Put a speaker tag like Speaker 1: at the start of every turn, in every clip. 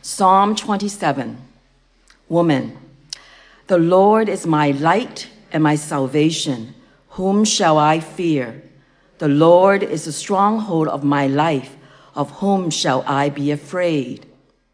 Speaker 1: Psalm 27. Woman, the Lord is my light and my salvation. Whom shall I fear? The Lord is the stronghold of my life. Of whom shall I be afraid?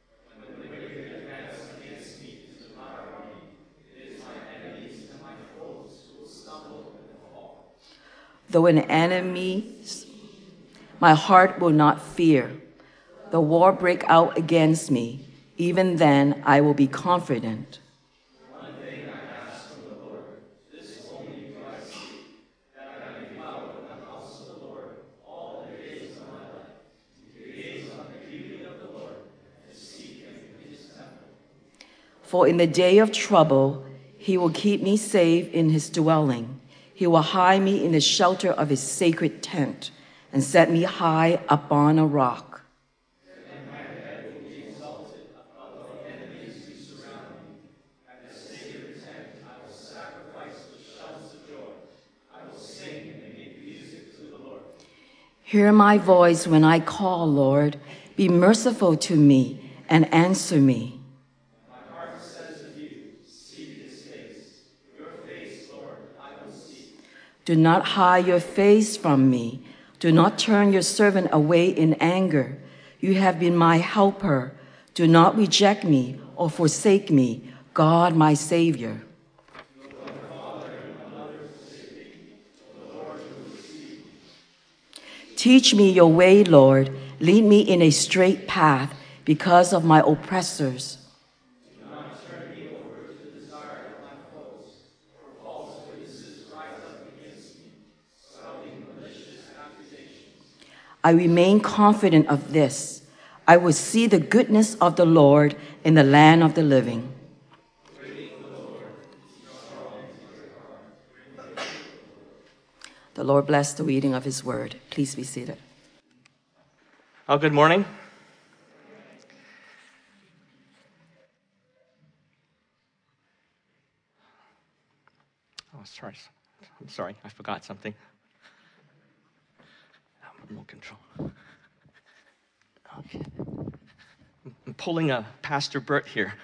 Speaker 1: Though an enemy, my heart will not fear. The war break out against me. Even then I will be confident.
Speaker 2: One thing I ask from the Lord, this only do I seek, that I may dwell in the house of the Lord all the days of my life, to gaze on the beauty of the Lord and seek him in his temple.
Speaker 1: For in the day of trouble he will keep me safe in his dwelling. He will hide me in the shelter of his sacred tent and set me high upon a rock. Hear my voice when I call, Lord. Be merciful to me and answer me.
Speaker 2: My heart says of you, seek his face. Your face, Lord, I will seek.
Speaker 1: Do not hide your face from me. Do not turn your servant away in anger. You have been my helper. Do not reject me or forsake me, God, my Savior. Teach me your way, Lord. Lead me in a straight path because of my oppressors.
Speaker 2: Do not turn me over to the desire of my foes, for false witnesses rise up against me, spouting malicious accusations.
Speaker 1: I remain confident of this. I will see the goodness of the Lord in the land of the living. The Lord bless the reading of his word. Please be seated.
Speaker 3: Oh, good morning. I'm sorry, I forgot something. Remote control. Okay. I'm pulling a Pastor Bert here.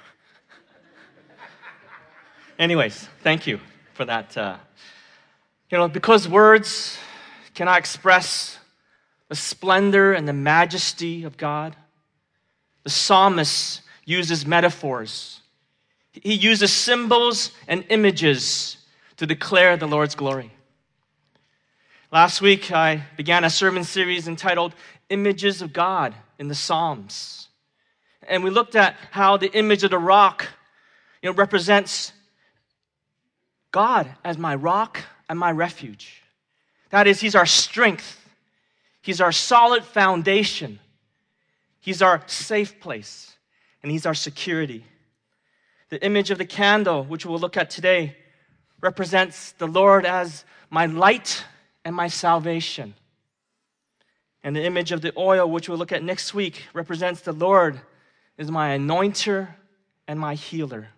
Speaker 3: Anyways, thank you for that. Because words cannot express the splendor and the majesty of God, the psalmist uses metaphors. He uses symbols and images to declare the Lord's glory. Last week, I began a sermon series entitled Images of God in the Psalms. And we looked at how the image of the rock, represents God as my rock and my refuge. That is, he's our strength. He's our solid foundation. He's our safe place. And he's our security. The image of the candle, which we'll look at today, represents the Lord as my light and my salvation. And the image of the oil, which we'll look at next week, represents the Lord as my anointer and my healer.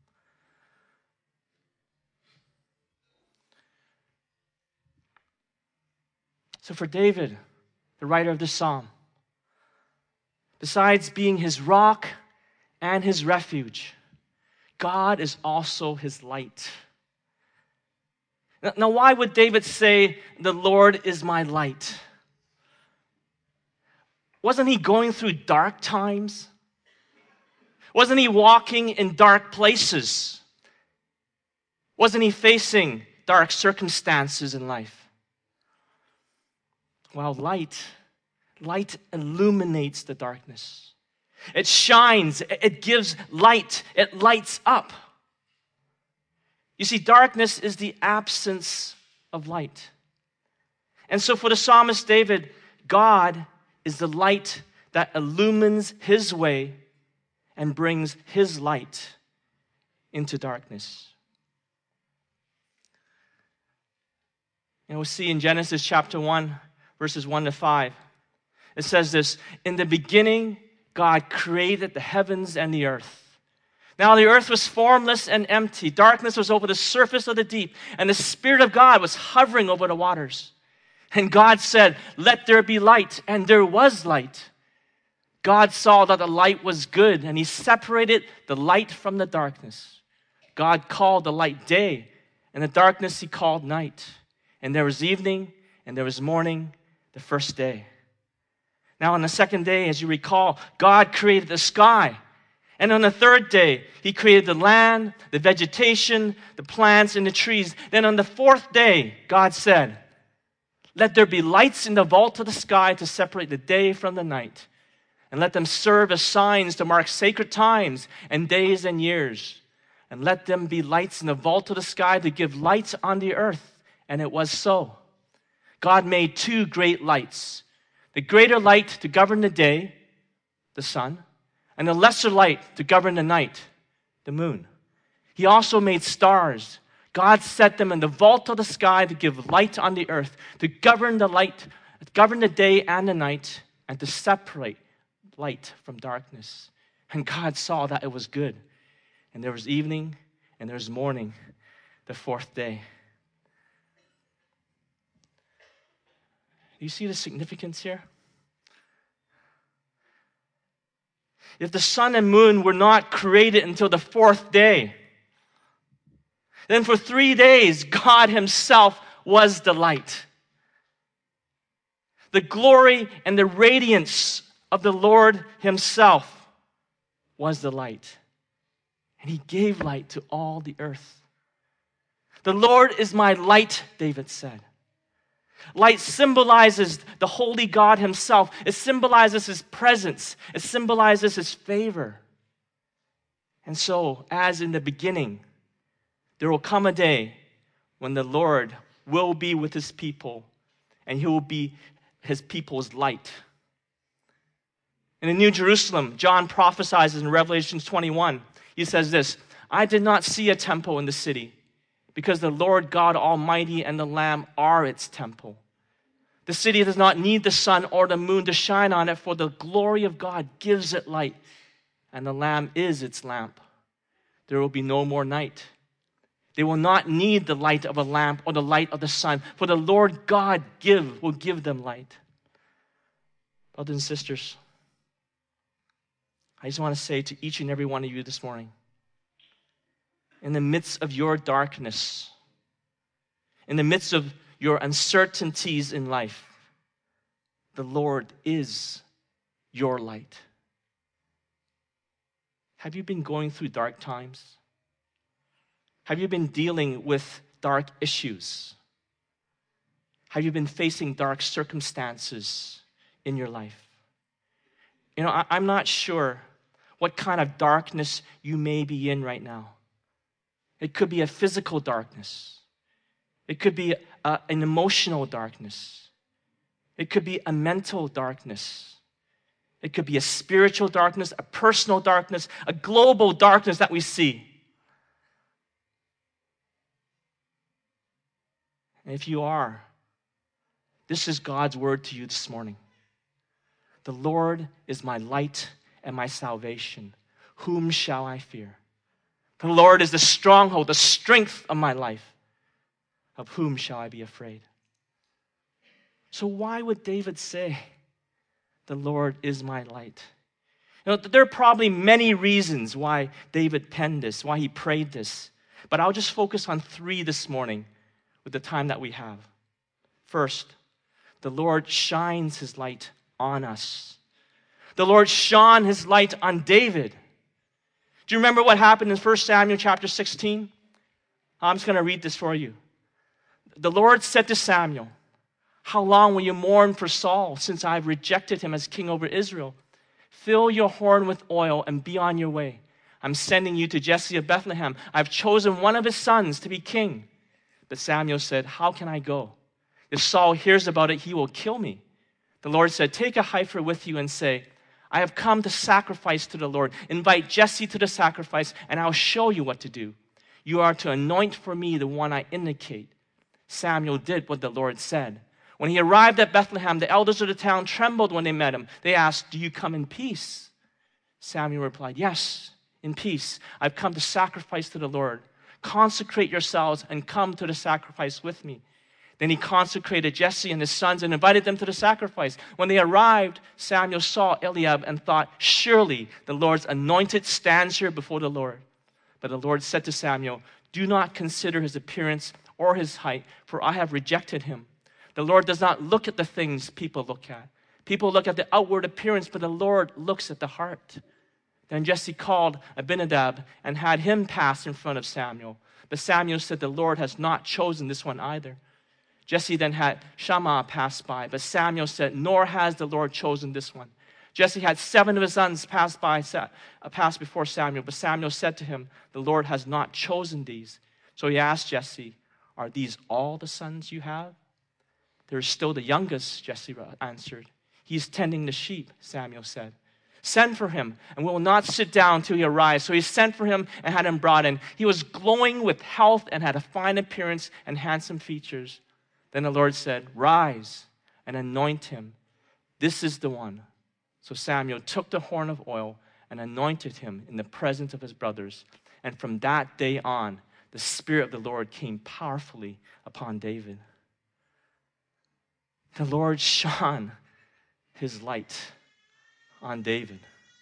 Speaker 3: So for David, the writer of this psalm, besides being his rock and his refuge, God is also his light. Now, why would David say, the Lord is my light? Wasn't he going through dark times? Wasn't he walking in dark places? Wasn't he facing dark circumstances in life? Well, light illuminates the darkness. It shines, it gives light, it lights up. You see, darkness is the absence of light. And so for the psalmist David, God is the light that illumines his way and brings his light into darkness. And we'll see in Genesis chapter 1, verses 1 to 5. It says this, in the beginning, God created the heavens and the earth. Now the earth was formless and empty. Darkness was over the surface of the deep, and the Spirit of God was hovering over the waters. And God said, let there be light, and there was light. God saw that the light was good, and he separated the light from the darkness. God called the light day, and the darkness he called night. And there was evening, and there was morning, the first day. Now on the second day, as you recall, God created the sky. And on the third day, he created the land, the vegetation, the plants, and the trees. Then on the fourth day, God said, let there be lights in the vault of the sky to separate the day from the night, and let them serve as signs to mark sacred times and days and years. And let them be lights in the vault of the sky to give light on the earth. And it was so. God made two great lights, the greater light to govern the day, the sun, and the lesser light to govern the night, the moon. He also made stars. God set them in the vault of the sky to give light on the earth, to govern the light, govern the day and the night, and to separate light from darkness. And God saw that it was good. And there was evening and there was morning, the fourth day. You see the significance here? If the sun and moon were not created until the fourth day, then for 3 days, God himself was the light. The glory and the radiance of the Lord himself was the light. And he gave light to all the earth. The Lord is my light, David said. Light symbolizes the holy God himself. It symbolizes his presence. It symbolizes his favor. And so, as in the beginning, there will come a day when the Lord will be with his people, and he will be his people's light. In the New Jerusalem, John prophesies in Revelation 21. He says this, I did not see a temple in the city, because the Lord God Almighty and the Lamb are its temple. The city does not need the sun or the moon to shine on it, for the glory of God gives it light, and the Lamb is its lamp. There will be no more night. They will not need the light of a lamp or the light of the sun, for the Lord God will give them light. Brothers and sisters, I just want to say to each and every one of you this morning, in the midst of your darkness, in the midst of your uncertainties in life, the Lord is your light. Have you been going through dark times? Have you been dealing with dark issues? Have you been facing dark circumstances in your life? You know, I'm not sure what kind of darkness you may be in right now. It could be a physical darkness. It could be an emotional darkness. It could be a mental darkness. It could be a spiritual darkness, a personal darkness, a global darkness that we see. And if you are, this is God's word to you this morning. The Lord is my light and my salvation. Whom shall I fear? The Lord is the stronghold, the strength of my life. Of whom shall I be afraid? So why would David say, the Lord is my light? You know, there are probably many reasons why David penned this, why he prayed this. But I'll just focus on 3 this morning with the time that we have. First, the Lord shines his light on us. The Lord shone his light on David. Do you remember what happened in 1 Samuel chapter 16? I'm just going to read this for you. The Lord said to Samuel, how long will you mourn for Saul, since I have rejected him as king over Israel? Fill your horn with oil and be on your way. I'm sending you to Jesse of Bethlehem. I've chosen one of his sons to be king. But Samuel said, how can I go? If Saul hears about it, he will kill me. The Lord said, take a heifer with you and say, I have come to sacrifice to the Lord. Invite Jesse to the sacrifice, and I'll show you what to do. You are to anoint for me the one I indicate. Samuel did what the Lord said. When he arrived at Bethlehem, the elders of the town trembled when they met him. They asked, do you come in peace? Samuel replied, yes, in peace. I've come to sacrifice to the Lord. Consecrate yourselves and come to the sacrifice with me. Then he consecrated Jesse and his sons and invited them to the sacrifice. When they arrived, Samuel saw Eliab and thought, surely the Lord's anointed stands here before the Lord. But the Lord said to Samuel, do not consider his appearance or his height, for I have rejected him. The Lord does not look at the things people look at. People look at the outward appearance, but the Lord looks at the heart. Then Jesse called Abinadab and had him pass in front of Samuel. But Samuel said, the Lord has not chosen this one either. Jesse then had Shammah pass by, but Samuel said, nor has the Lord chosen this one. Jesse had 7 of his sons pass before Samuel, but Samuel said to him, the Lord has not chosen these. So he asked Jesse, are these all the sons you have? There is still the youngest, Jesse answered. He is tending the sheep, Samuel said. Send for him, and we will not sit down till he arrives. So he sent for him and had him brought in. He was glowing with health and had a fine appearance and handsome features. Then the Lord said, rise and anoint him. This is the one. So Samuel took the horn of oil and anointed him in the presence of his brothers. And from that day on, the Spirit of the Lord came powerfully upon David. The Lord shone his light on David.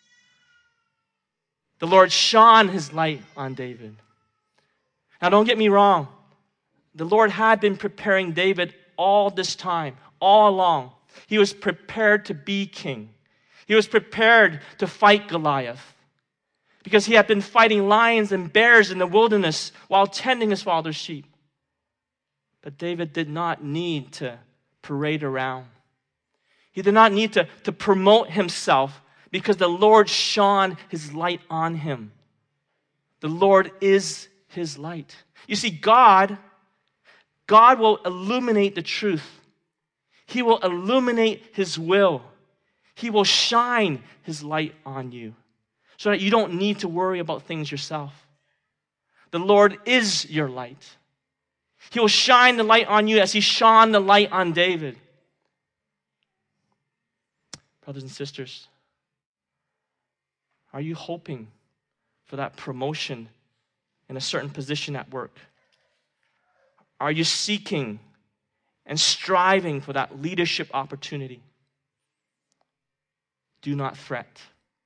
Speaker 3: The Lord shone his light on David. Now don't get me wrong. The Lord had been preparing David all this time, all along. He was prepared to be king. He was prepared to fight Goliath because he had been fighting lions and bears in the wilderness while tending his father's sheep. But David did not need to parade around. He did not need to promote himself because the Lord shone his light on him. The Lord is his light. You see, God will illuminate the truth. He will illuminate his will. He will shine his light on you so that you don't need to worry about things yourself. The Lord is your light. He will shine the light on you as he shone the light on David. Brothers and sisters, are you hoping for that promotion in a certain position at work? Are you seeking and striving for that leadership opportunity? Do not fret.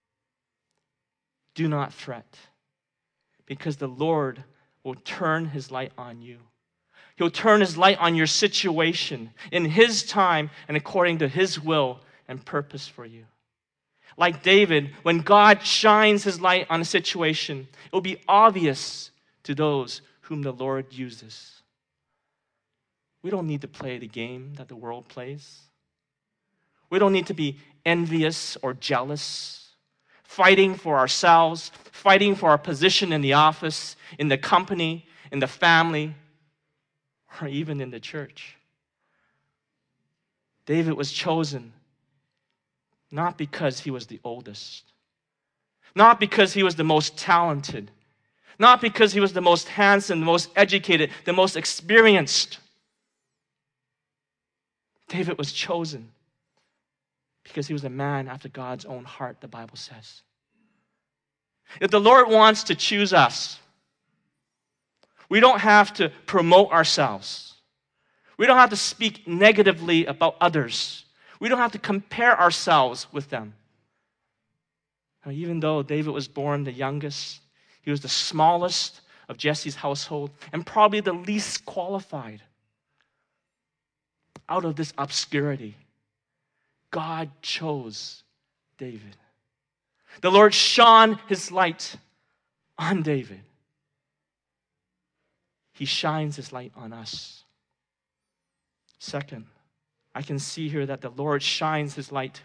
Speaker 3: Do not fret, because the Lord will turn his light on you. He'll turn his light on your situation in his time and according to his will and purpose for you. Like David, when God shines his light on a situation, it will be obvious to those whom the Lord uses. We don't need to play the game that the world plays. We don't need to be envious or jealous, fighting for ourselves, fighting for our position in the office, in the company, in the family, or even in the church. David was chosen not because he was the oldest, not because he was the most talented, not because he was the most handsome, the most educated, the most experienced. David was chosen because he was a man after God's own heart, the Bible says. If the Lord wants to choose us, we don't have to promote ourselves. We don't have to speak negatively about others. We don't have to compare ourselves with them. Now, even though David was born the youngest, he was the smallest of Jesse's household and probably the least qualified. Out of this obscurity, God chose David. The Lord shone his light on David. He shines his light on us. Second, I can see here that the Lord shines his light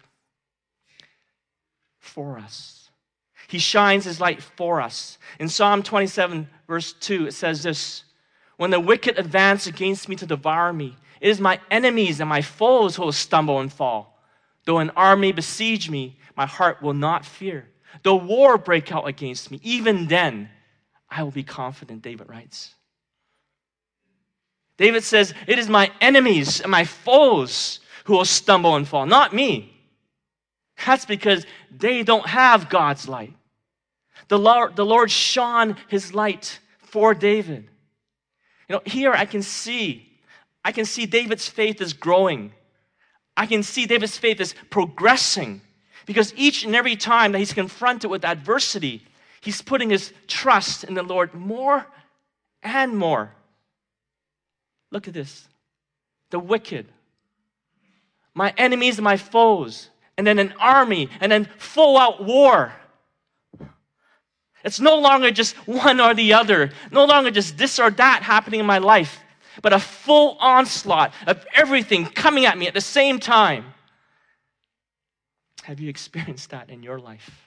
Speaker 3: for us. He shines his light for us. In Psalm 27, verse 2, it says this: when the wicked advance against me to devour me, it is my enemies and my foes who will stumble and fall. Though an army besiege me, my heart will not fear. Though war break out against me, even then I will be confident, David writes. David says, it is my enemies and my foes who will stumble and fall, not me. That's because they don't have God's light. The Lord shone his light for David. Here I can see I can see David's faith is growing. I can see David's faith is progressing because each and every time that he's confronted with adversity, he's putting his trust in the Lord more and more. Look at this. The wicked, my enemies and my foes, and then an army, and then full-out war. It's no longer just one or the other, no longer just this or that happening in my life, but a full onslaught of everything coming at me at the same time. Have you experienced that in your life?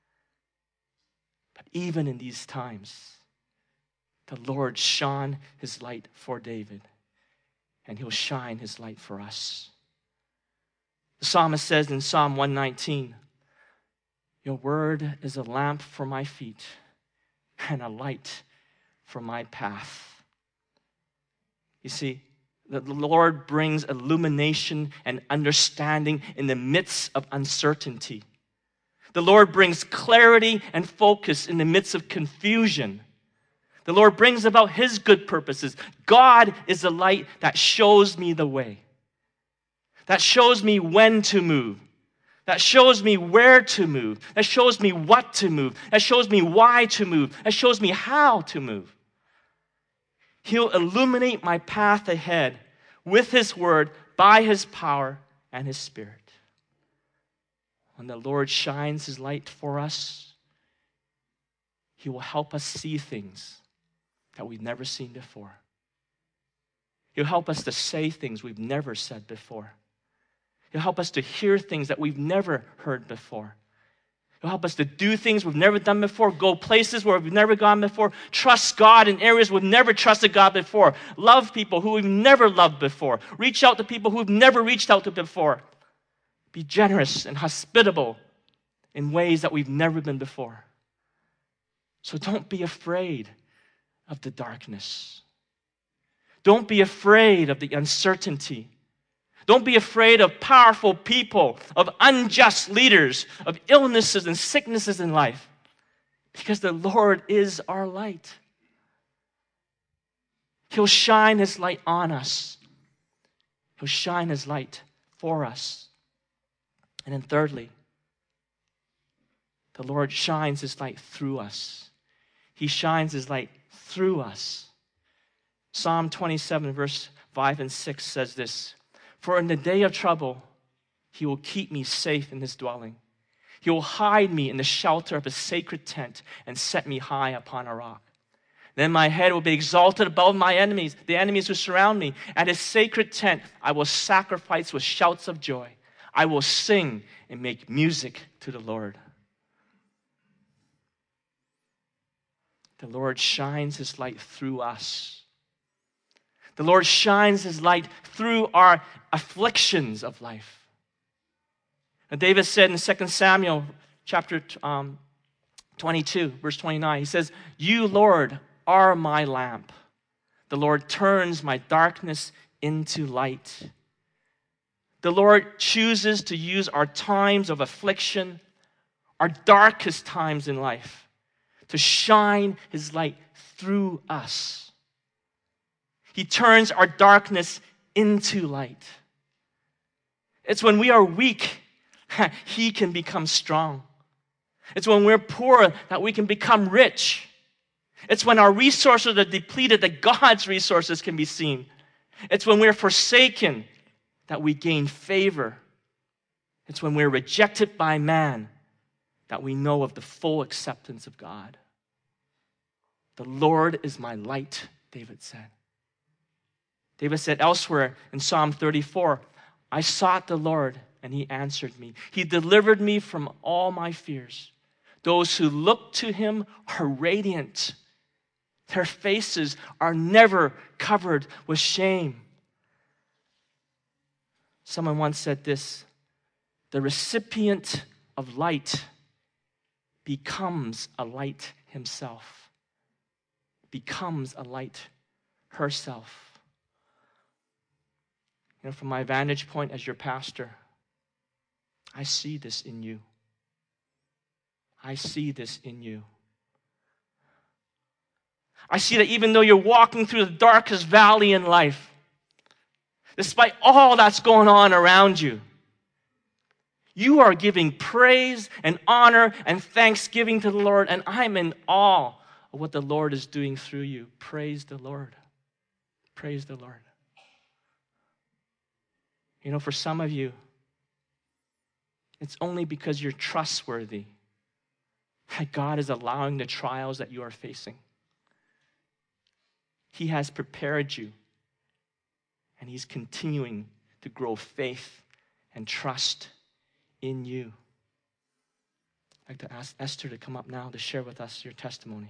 Speaker 3: But even in these times, the Lord shone his light for David, and he'll shine his light for us. The psalmist says in Psalm 119, your word is a lamp for my feet and a light for my path. You see, the Lord brings illumination and understanding in the midst of uncertainty. The Lord brings clarity and focus in the midst of confusion. The Lord brings about his good purposes. God is the light that shows me the way, that shows me when to move, that shows me where to move, that shows me what to move, that shows me why to move, that shows me how to move. He'll illuminate my path ahead with his word, by his power and his spirit. When the Lord shines his light for us, he will help us see things that we've never seen before. He'll help us to say things we've never said before. He'll help us to hear things that we've never heard before. He'll help us to do things we've never done before, go places where we've never gone before, trust God in areas we've never trusted God before, love people who we've never loved before, reach out to people who we've never reached out to before, be generous and hospitable in ways that we've never been before. So don't be afraid of the darkness. Don't be afraid of the uncertainty. Don't be afraid of powerful people, of unjust leaders, of illnesses and sicknesses in life, because the Lord is our light. He'll shine his light on us. He'll shine his light for us. And then thirdly, the Lord shines his light through us. He shines his light through us. Psalm 27, verse 5 and 6 says this, for in the day of trouble, he will keep me safe in his dwelling. He will hide me in the shelter of his sacred tent and set me high upon a rock. Then my head will be exalted above my enemies, the enemies who surround me. At his sacred tent, I will sacrifice with shouts of joy. I will sing and make music to the Lord. The Lord shines his light through us. The Lord shines his light through our afflictions of life. And David said in 2 Samuel chapter 22, verse 29, he says, you, Lord, are my lamp. The Lord turns my darkness into light. The Lord chooses to use our times of affliction, our darkest times in life, to shine his light through us. He turns our darkness into light. It's when we are weak, he can become strong. It's when we're poor that we can become rich. It's when our resources are depleted that God's resources can be seen. It's when we're forsaken that we gain favor. It's when we're rejected by man that we know of the full acceptance of God. The Lord is my light, David said. David said elsewhere in Psalm 34, I sought the Lord and he answered me. He delivered me from all my fears. Those who look to him are radiant. Their faces are never covered with shame. Someone once said this, the recipient of light becomes a light himself, becomes a light herself. You know, from my vantage point as your pastor, I see this in you. I see this in you. I see that even though you're walking through the darkest valley in life, despite all that's going on around you, you are giving praise and honor and thanksgiving to the Lord, and I'm in awe of what the Lord is doing through you. Praise the Lord. Praise the Lord. You know, for some of you, it's only because you're trustworthy that God is allowing the trials that you are facing. He has prepared you, and He's continuing to grow faith and trust in you. I'd like to ask Esther to come up now to share with us your testimony.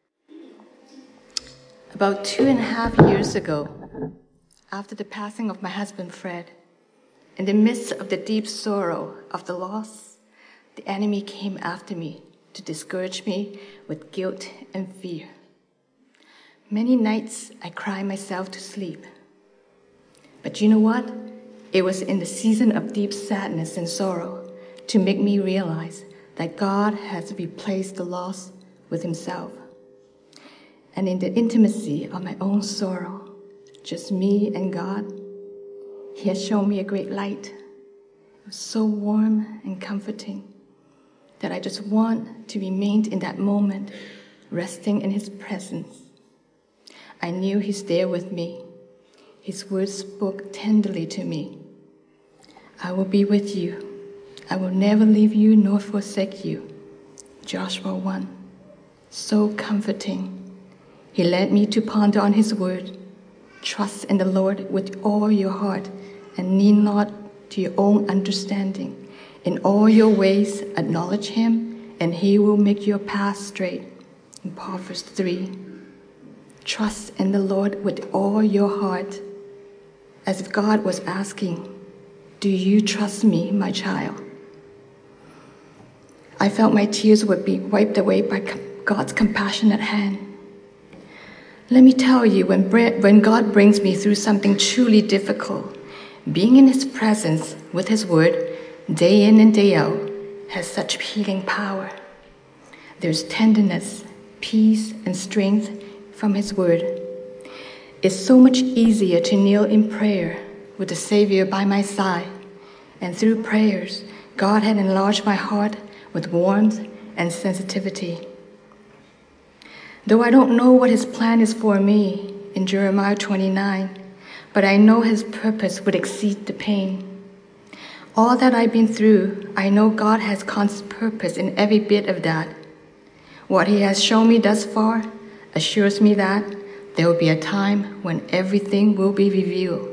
Speaker 4: About 2.5 years ago, after the passing of my husband Fred, in the midst of the deep sorrow of the loss, the enemy came after me to discourage me with guilt and fear. Many nights I cried myself to sleep. But you know what? It was in the season of deep sadness and sorrow to make me realize that God has replaced the loss with Himself. And in the intimacy of my own sorrow, just me and God, He has shown me a great light. It was so warm and comforting that I just want to remain in that moment, resting in His presence. I knew He's there with me. His words spoke tenderly to me. I will be with you. I will never leave you nor forsake you. Joshua 1. So comforting. He led me to ponder on His word. Trust in the Lord with all your heart and lean not to your own understanding. In all your ways acknowledge Him, and He will make your path straight. In Proverbs 3. Trust in the Lord with all your heart, as if God was asking, do you trust me, my child? I felt my tears would be wiped away by God's compassionate hand. Let me tell you, when God brings me through something truly difficult, being in His presence with His word, day in and day out, has such healing power. There's tenderness, peace, and strength from His word. It's so much easier to kneel in prayer with the Savior by my side, and through prayers, God had enlarged my heart with warmth and sensitivity. Though I don't know what His plan is for me in Jeremiah 29, but I know His purpose would exceed the pain. All that I've been through, I know God has constant purpose in every bit of that. What He has shown me thus far assures me that there will be a time when everything will be revealed.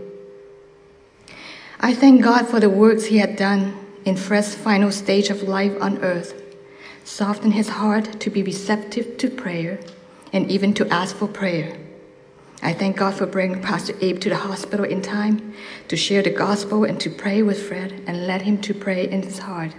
Speaker 4: I thank God for the works He had done in Fred's final stage of life on earth, soften his heart to be receptive to prayer and even to ask for prayer. I thank God for bringing Pastor Abe to the hospital in time to share the gospel and to pray with Fred and let him to pray in his heart.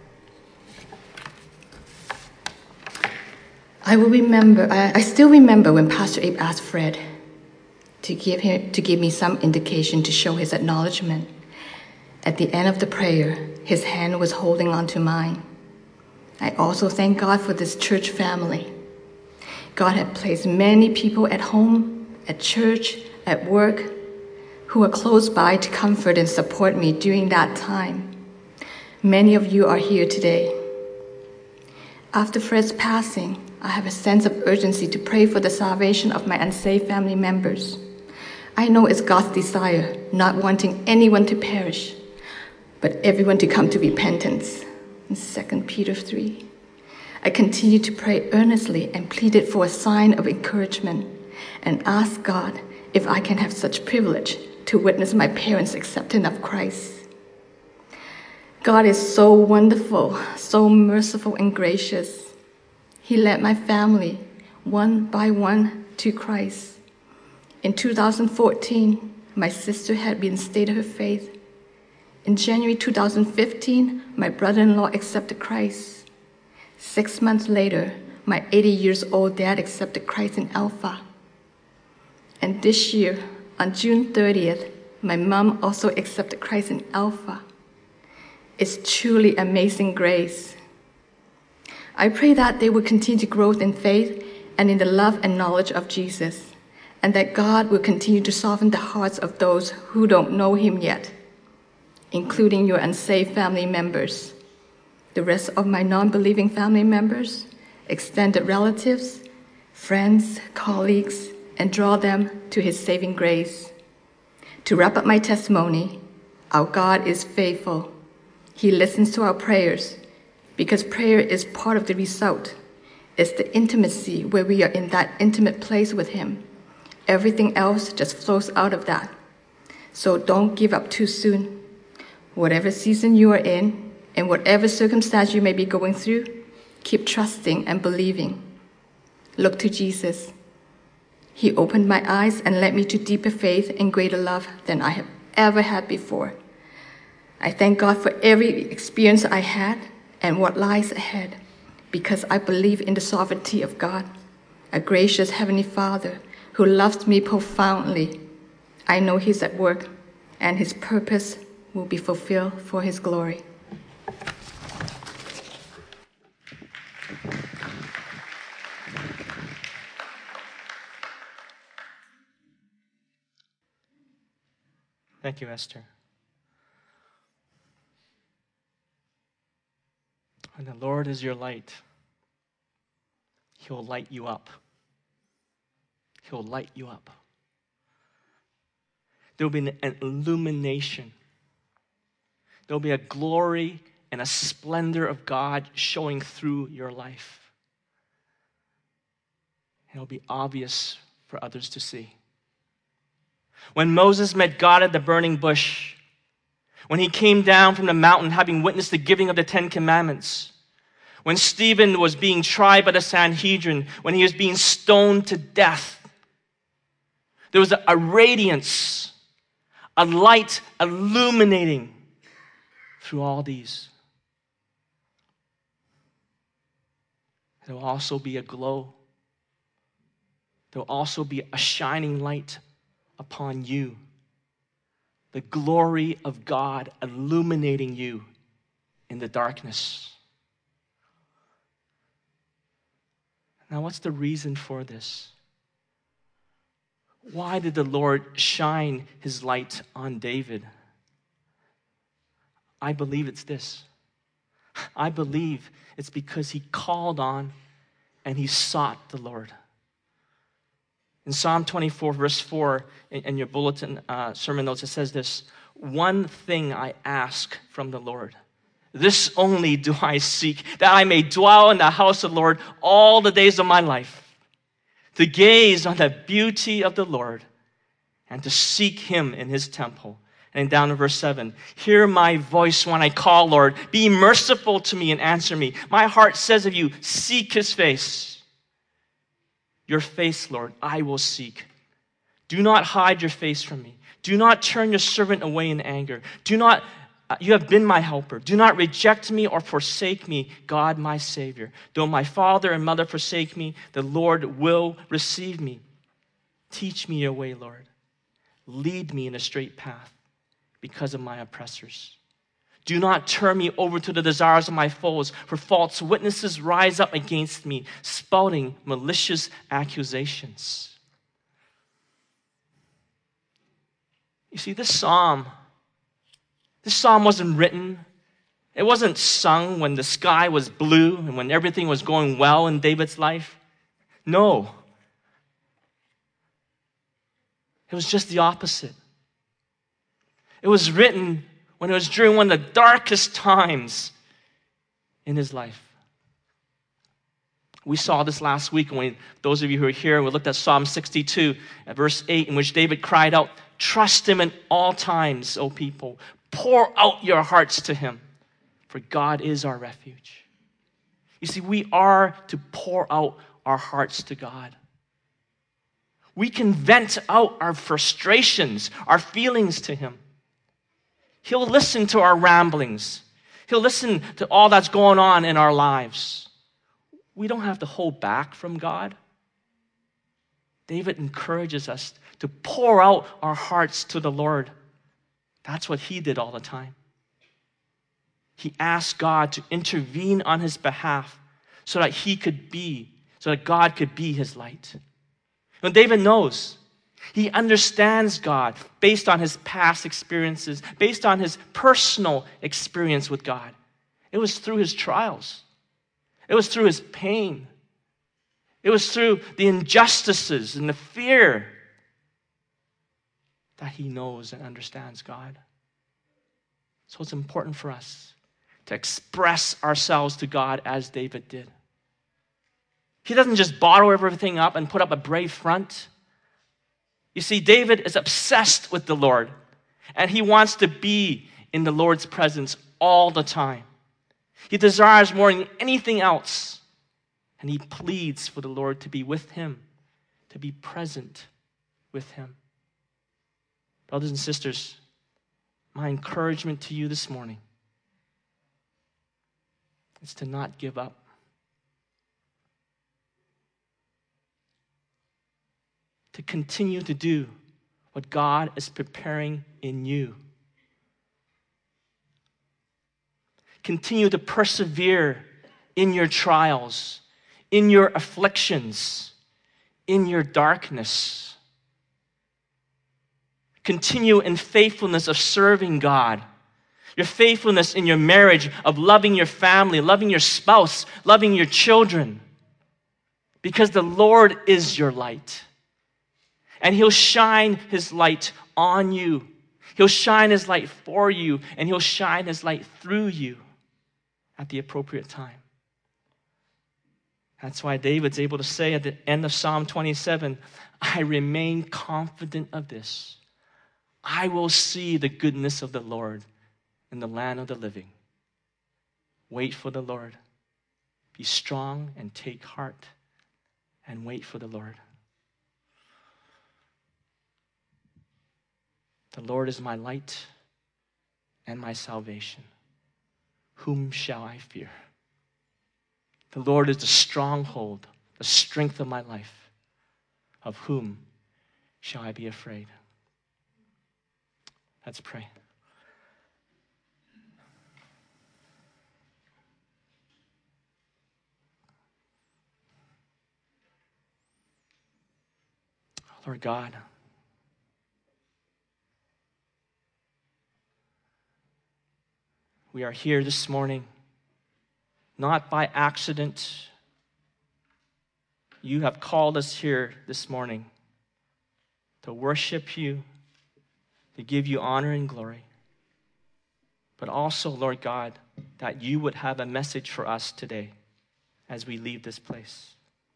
Speaker 4: I still remember when Pastor Abe asked Fred to give me some indication to show his acknowledgement. At the end of the prayer, his hand was holding onto mine. I also thank God for this church family. God had placed many people at home, at church, at work, who are close by to comfort and support me during that time. Many of you are here today. After Fred's passing, I have a sense of urgency to pray for the salvation of my unsaved family members. I know it's God's desire, not wanting anyone to perish, but everyone to come to repentance. In 2 Peter 3. I continued to pray earnestly and pleaded for a sign of encouragement and asked God if I can have such privilege to witness my parents' acceptance of Christ. God is so wonderful, so merciful and gracious. He led my family one by one to Christ. In 2014, my sister had reinstated her faith. In January 2015, my brother-in-law accepted Christ. 6 months later, my 80-year-old dad accepted Christ in Alpha. And this year, on June 30th, my mom also accepted Christ in Alpha. It's truly amazing grace. I pray that they will continue to grow in faith and in the love and knowledge of Jesus, and that God will continue to soften the hearts of those who don't know him yet, including your unsaved family members, the rest of my non-believing family members, extended relatives, friends, colleagues, and draw them to his saving grace. To wrap up my testimony, our God is faithful. He listens to our prayers because prayer is part of the result. It's the intimacy where we are in that intimate place with him. Everything else just flows out of that. So don't give up too soon. Whatever season you are in and whatever circumstance you may be going through, keep trusting and believing. Look to Jesus. He opened my eyes and led me to deeper faith and greater love than I have ever had before. I thank God for every experience I had and what lies ahead, because I believe in the sovereignty of God, a gracious Heavenly Father who loves me profoundly. I know he's at work, and his purpose will be fulfilled for his glory.
Speaker 3: Thank you, Esther. When the Lord is your light, he'll light you up. He'll light you up. There will be an illumination. There will be a glory and a splendor of God showing through your life. And it'll be obvious for others to see. When Moses met God at the burning bush, when he came down from the mountain having witnessed the giving of the 10 Commandments, when Stephen was being tried by the Sanhedrin, when he was being stoned to death, there was a radiance, a light illuminating through all these. There will also be a glow. There will also be a shining light upon you. The glory of God illuminating you in the darkness. Now, what's the reason for this? Why did the Lord shine his light on David? I believe it's this. I believe it's because he called on and he sought the Lord. In Psalm 24, verse 4, in your bulletin sermon notes, it says this: "One thing I ask from the Lord, this only do I seek, that I may dwell in the house of the Lord all the days of my life, to gaze on the beauty of the Lord and to seek him in his temple." And down to verse 7, "Hear my voice when I call, Lord. Be merciful to me and answer me. My heart says of you, seek his face. Your face, Lord, I will seek. Do not hide your face from me. Do not turn your servant away in anger. You have been my helper. Do not reject me or forsake me, God, my Savior. Though my father and mother forsake me, the Lord will receive me. Teach me your way, Lord. Lead me in a straight path because of my oppressors. Do not turn me over to the desires of my foes, for false witnesses rise up against me, spouting malicious accusations." You see, this psalm wasn't written, it wasn't sung when the sky was blue and when everything was going well in David's life. No. It was just the opposite. It was written when it was during one of the darkest times in his life. We saw this last week when those of you who are here, we looked at Psalm 62 at verse 8, in which David cried out, "Trust him in all times, O people. Pour out your hearts to him, for God is our refuge." You see, we are to pour out our hearts to God. We can vent out our frustrations, our feelings to him. He'll listen to our ramblings. He'll listen to all that's going on in our lives. We don't have to hold back from God. David encourages us to pour out our hearts to the Lord. That's what he did all the time. He asked God to intervene on his behalf so that God could be his light. And David knows He understands God based on his past experiences, based on his personal experience with God. It was through his trials. It was through his pain. It was through the injustices and the fear that he knows and understands God. So it's important for us to express ourselves to God as David did. He doesn't just bottle everything up and put up a brave front. You see, David is obsessed with the Lord, and he wants to be in the Lord's presence all the time. He desires more than anything else, and he pleads for the Lord to be with him, to be present with him. Brothers and sisters, my encouragement to you this morning is to not give up. To continue to do what God is preparing in you. Continue to persevere in your trials, in your afflictions, in your darkness. Continue in faithfulness of serving God. Your faithfulness in your marriage, of loving your family, loving your spouse, loving your children. Because the Lord is your light. And he'll shine his light on you. He'll shine his light for you, and he'll shine his light through you at the appropriate time. That's why David's able to say at the end of Psalm 27, I remain confident of this. I will see the goodness of the Lord in the land of the living. Wait for the Lord. Be strong and take heart and wait for the Lord. The Lord is my light and my salvation. Whom shall I fear? The Lord is the stronghold, the strength of my life. Of whom shall I be afraid? Let's pray. Lord God, we are here this morning, not by accident. You have called us here this morning to worship you, to give you honor and glory. But also, Lord God, that you would have a message for us today as we leave this place.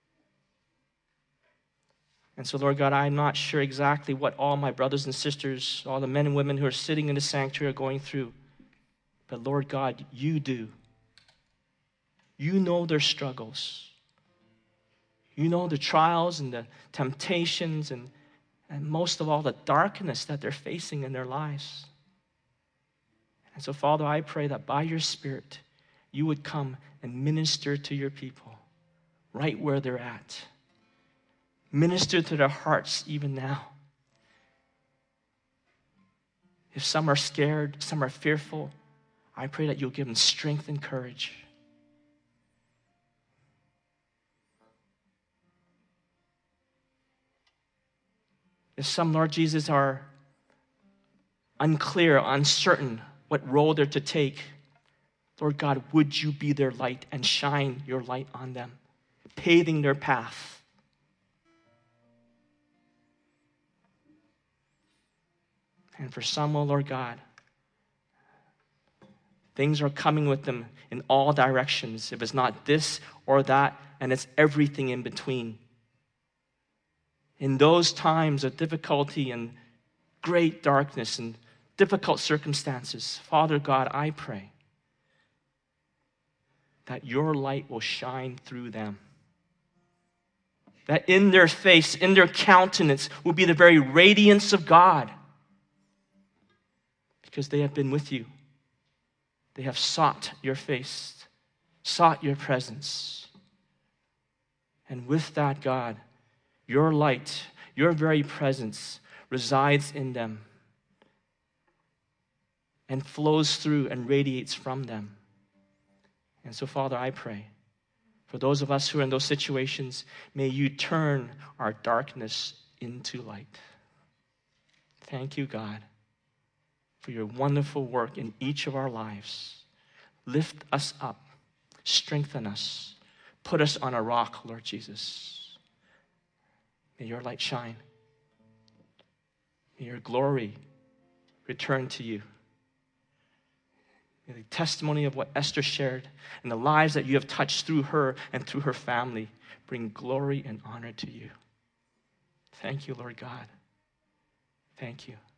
Speaker 3: And so, Lord God, I'm not sure exactly what all my brothers and sisters, all the men and women who are sitting in the sanctuary are going through. But Lord God, you do. You know their struggles. You know the trials and the temptations and most of all the darkness that they're facing in their lives. And so, Father, I pray that by your Spirit, you would come and minister to your people right where they're at. Minister to their hearts even now. If some are scared, some are fearful, I pray that you'll give them strength and courage. If some, Lord Jesus, are unclear, uncertain what role they're to take, Lord God, would you be their light and shine your light on them, paving their path. And for some, oh Lord God, things are coming with them in all directions. If it's not this or that, and it's everything in between. In those times of difficulty and great darkness and difficult circumstances, Father God, I pray that your light will shine through them. That in their face, in their countenance, will be the very radiance of God. Because they have been with you. They have sought your face, sought your presence. And with that, God, your light, your very presence resides in them and flows through and radiates from them. And so, Father, I pray for those of us who are in those situations, may you turn our darkness into light. Thank you, God, for your wonderful work in each of our lives. Lift us up, strengthen us, put us on a rock, Lord Jesus. May your light shine. May your glory return to you. May the testimony of what Esther shared and the lives that you have touched through her and through her family bring glory and honor to you. Thank you, Lord God. Thank you.